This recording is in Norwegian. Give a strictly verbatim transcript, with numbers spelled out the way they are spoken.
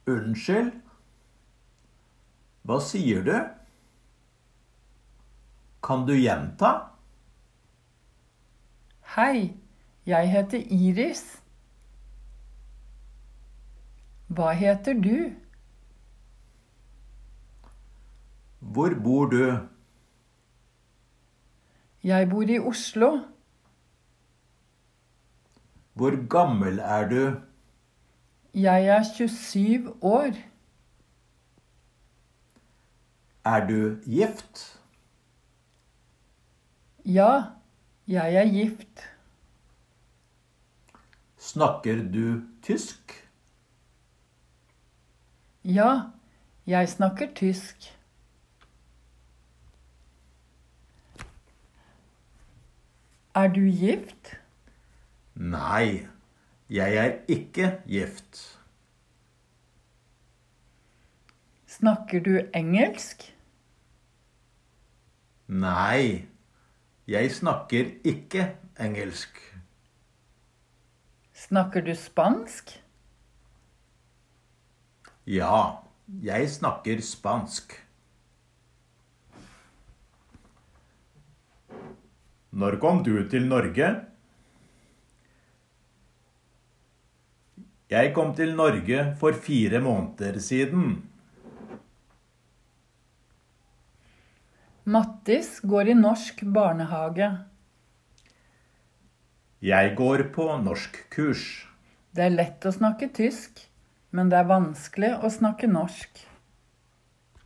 Unnskyld? Hva sier du? Kan du gjenta? Hei, jeg heter Iris. Hva heter du? Hvor bor du? Jeg bor i Oslo. Hvor gammel er du? Jeg er tjuesyv år. Er du gift? Ja, jeg er gift. Snakker du tysk? Ja, jeg snakker tysk. Er du gift? Nei, jeg er ikke gift. Snakker du engelsk? Nei, jeg snakker ikke engelsk. Snakker du spansk? Ja, jeg snakker spansk. Når kom du til Norge? Jeg kom til Norge for fire måneder siden. Mattis går i norsk barnehage. Jeg går på norskkurs. Det er lett å snakke tysk, men det er vanskelig å snakke norsk.